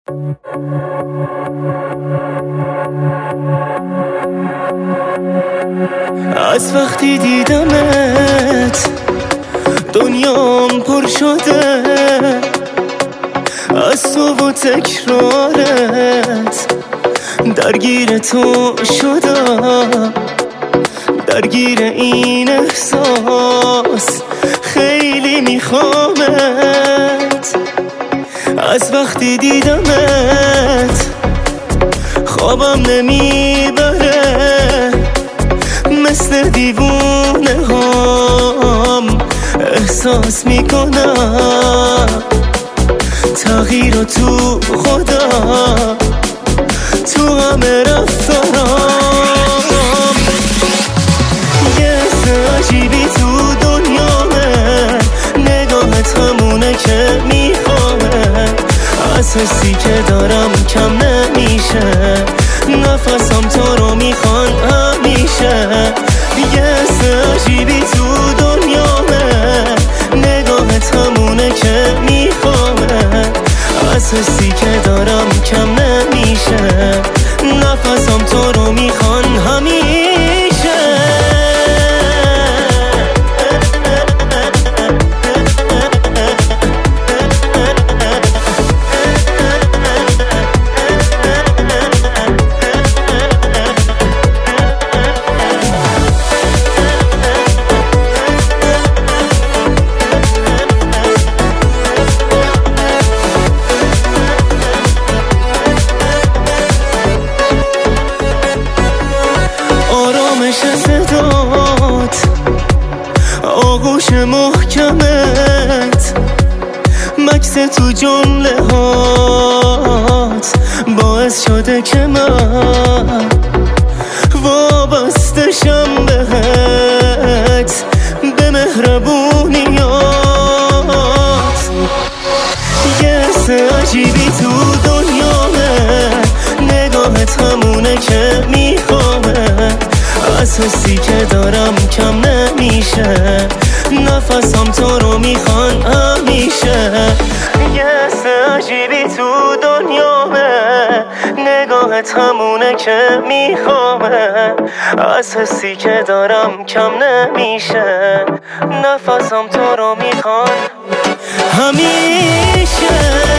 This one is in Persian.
از وقتی دیدمت دنیام پر شده از تو و تکرارت، درگیر تو شدم، درگیر این احساس خیلی میخوامت. از وقتی دیدمت خوابم نمیبره، مثل دیوونه هم احساس میکنم تغییر رو تو خودم، تو همه رفتارم. یه حس عجیبی تو دنیامه، نگاهت همونه که میخوامه، از حسی که دارم کم نمیشه، نفسم تو رو میخوان همیشه. یه حس عجیبی تو دنیامه، نگاهت همونه که میخوامه، از حسی که دارم کم نمیشه، نفسم تو رو میخوان همیشه. صدات، آغوش محکمت، مکس تو جمله هات باعث شده که من وابسته شم بهت، به مهربونیات. یه حس عجیبی تو دنیامه، نگاهت همونه که میخوامه، از حسی که دارم کم نمیشه، نفسم تو رو میخوان همیشه. یه حس عجیبی تو دنیامه، نگاهت همونه که میخوامه، از حسی که دارم کم نمیشه، نفسم تو رو میخوان همیشه.